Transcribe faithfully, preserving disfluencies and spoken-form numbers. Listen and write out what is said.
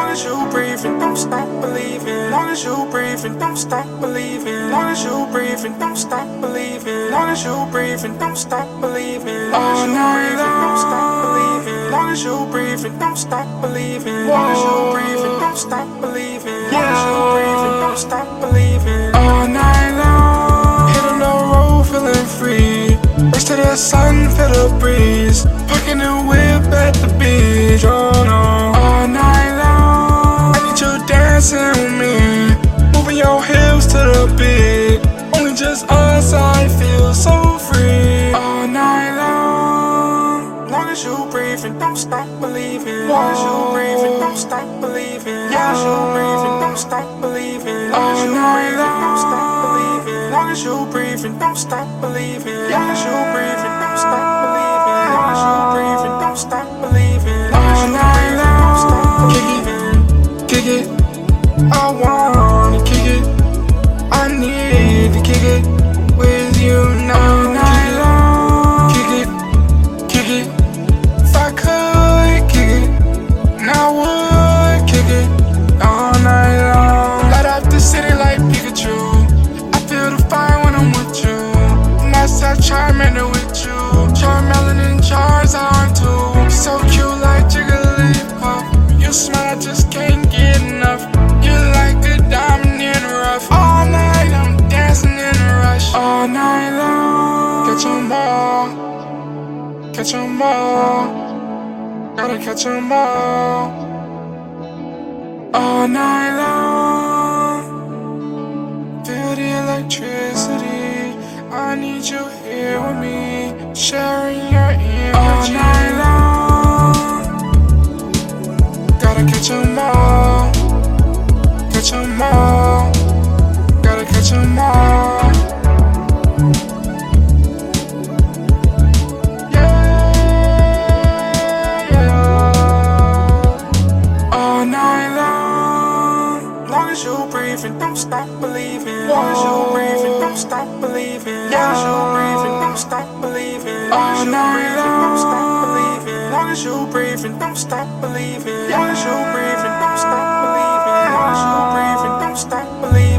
Long as you breathing, don't stop believing. Long as you breathing, don't stop believing. Long as you breathing, don't stop believing. Long as you breathing, don't stop believing. All night long, don't stop believing. Long as you breathing, don't stop believing. Long as you breathing, don't stop believing. Long as you breathing, don't stop believing. All night long, hitting the road, feeling free. Race to the sun, feel the breeze. Parking the whip at the beach, oh no. All night long, I need you dancing with me, moving your hips to the beat. Only just us, I feel so free. All night long, long as you breathing, don't stop believing. Long as you breathing, don't stop believing. Long as you breathing, don't stop believing. Long as you breathing, don't stop believing. Long as you breathing, don't stop believing. Long as you breathing, don't stop believing. Long as you breathing, don't stop believing. All night long, kick it, kick it. I wanna kick it. I need to kick it with you now. All night long, kick it, kick it. If I could kick it, then I would kick it all night long. Light up the city like Pikachu. I feel the fire when I'm with you. And that's that Charmander with you. Charmeleon and Charizard too. So cute like Jigglypuff. You smile, I just can't get enough. You're like a diamond in the rough. All night I'm dancing in a rush. All night long, catch 'em all, catch 'em all. Gotta catch 'em all. All night long, feel the electricity. I need you here with me, sharing your energy. All night long, gotta catch 'em all, catch 'em all. Gotta catch 'em all. Don't stop believing. Long as you breathing, don't stop believing. Long as you breathing, don't stop believing. Long as you breathing, don't stop believing. Long as you breathing, don't stop believing. Long as you breathing, don't stop believing. Long as you breathing, don't stop believing.